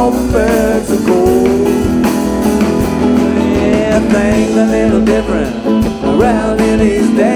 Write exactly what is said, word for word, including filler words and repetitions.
all the birds are gold. Yeah, things a little different around in East